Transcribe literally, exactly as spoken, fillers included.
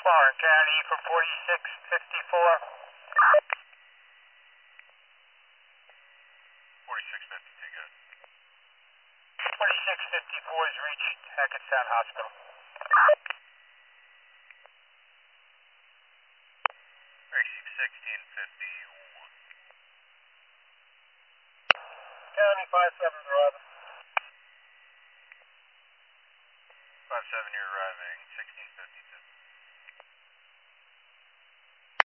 Warren County for forty-six fifty-four. forty-six fifty-two, good. forty-six fifty-four has reached Hackettstown Hospital. Receive sixteen fifty-one. County five seven arriving. five seven, you're arriving, sixteen fifty-two.